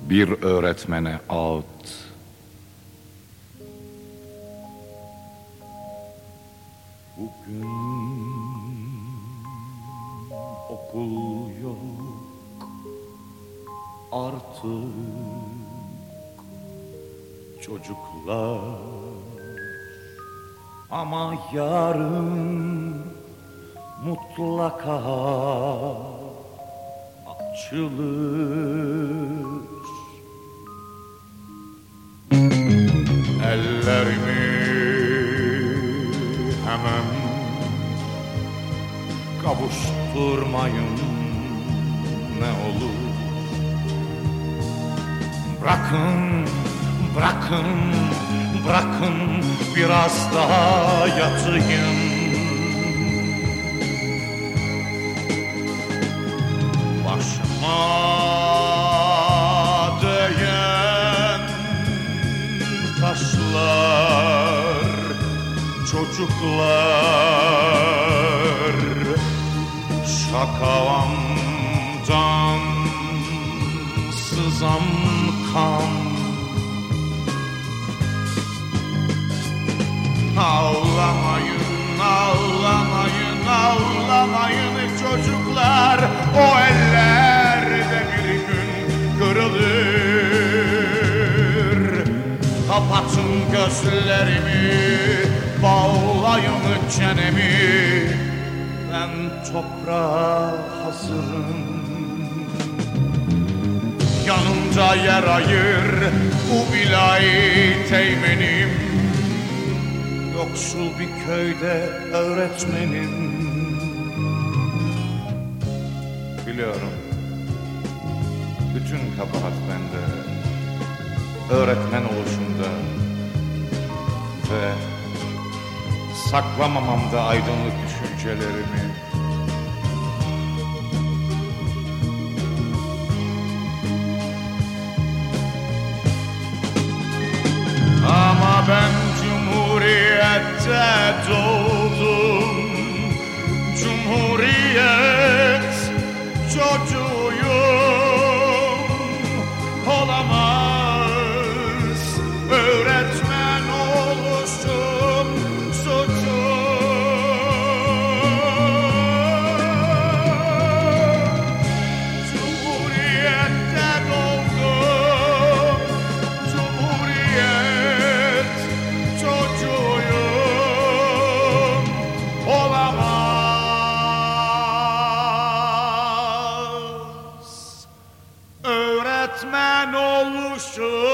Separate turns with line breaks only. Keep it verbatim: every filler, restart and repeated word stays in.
bir öğretmene ağıt. Bugün okul yok artık, çocuklar, ama yarın mutlaka açılır. Ellerimi hemen kavuşturmayın ne olur. Bırakın, bırakın, bırakın biraz daha yatayım. Başıma değen taşlar, çocuklar, şakavamdan sızan kan. Ağlamayın, ağlamayın, ağlamayın çocuklar, o ellerde bir gün kırılır. Kapatın gözlerimi, bağlayın çenemi, ben toprağa hazırım. Yanımda yer ayır, bu vilayet teğmenim, yoksul bir köyde öğretmenim. Biliyorum, bütün kabahat bende, öğretmen oluşumda ve saklamamamda aydınlık düşüncelerimi. Ama ben Cumhuriyette doğdum, Cumhuriyet çocuğuyum. Olamaz öğretmen oluşum suçum. Cumhuriyette doğdum, Cumhuriyet çocuğuyum. Olamaz öğretmen oluşum.